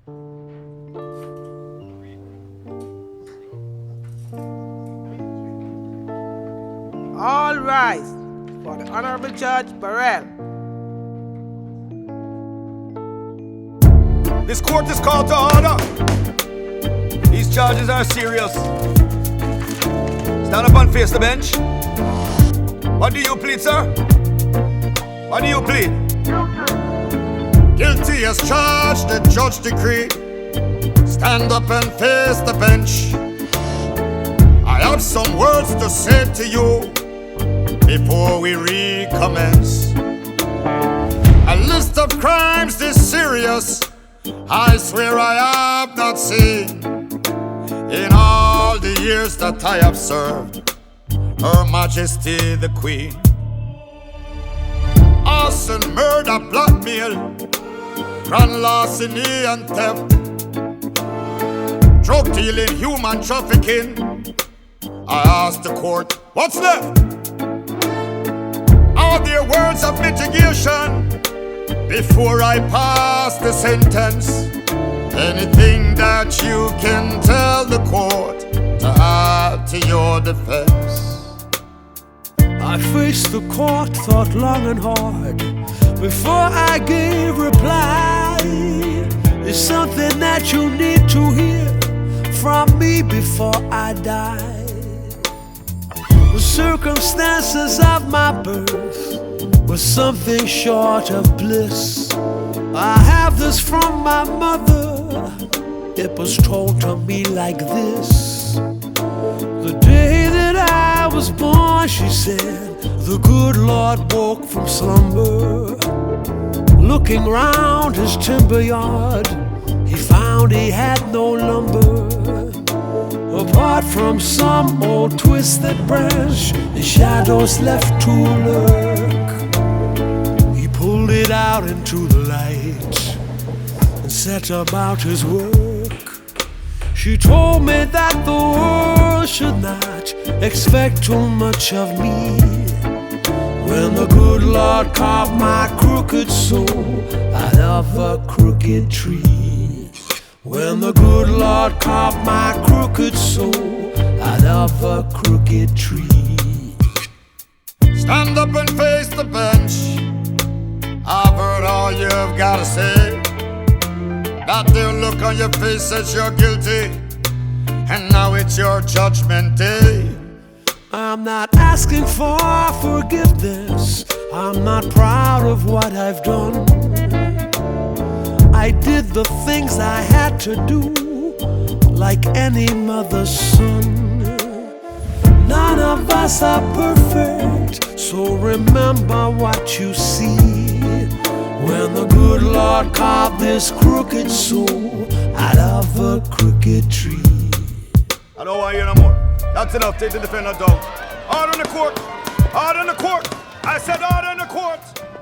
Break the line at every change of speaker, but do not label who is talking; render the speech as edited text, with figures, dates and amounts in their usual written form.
All rise for the Honorable Judge Burrell.
This court is called to order. These charges are serious. Stand up and face the bench. What do you plead, sir? What do you plead?
Guilty as charged, the judge decreed. Stand up and face the bench. I have some words to say to you before we recommence. A list of crimes this serious, I swear I have not seen in all the years that I have served Her Majesty the Queen. Arson, murder, blackmail, grand larceny and theft, drug dealing, human trafficking. I ask the court, what's left? Are there words of mitigation before I pass the sentence? Anything that you can tell the court to add to your defense?
I faced the court, thought long and hard before I gave reply. It's something that you need to hear from me before I die. The circumstances of my birth was something short of bliss. I have this from my mother. It was told to me like this. The day that I was born, she said, the good Lord woke from slumber. Looking round his timber yard, he found he had no lumber. Apart from some old twisted branch, the shadows left to lurk. He pulled it out into the light and set about his work. She told me that the world should not expect too much of me. When the good Lord carved my crooked soul out of a crooked tree. When the good Lord carved my crooked soul out of a crooked tree.
Stand up and face the bench. I've heard all you've got to say. That there look on your face says you're guilty, and now it's your judgment day.
I'm not asking for forgiveness. I'm not proud of what I've done. I did the things I had to do, like any mother's son. None of us are perfect, so remember what you see. When the good Lord carved this crooked soul out of a crooked tree.
I don't want to hear no more. That's enough. Take the defendant down. Order in the court. Order in the court. I said order in the court.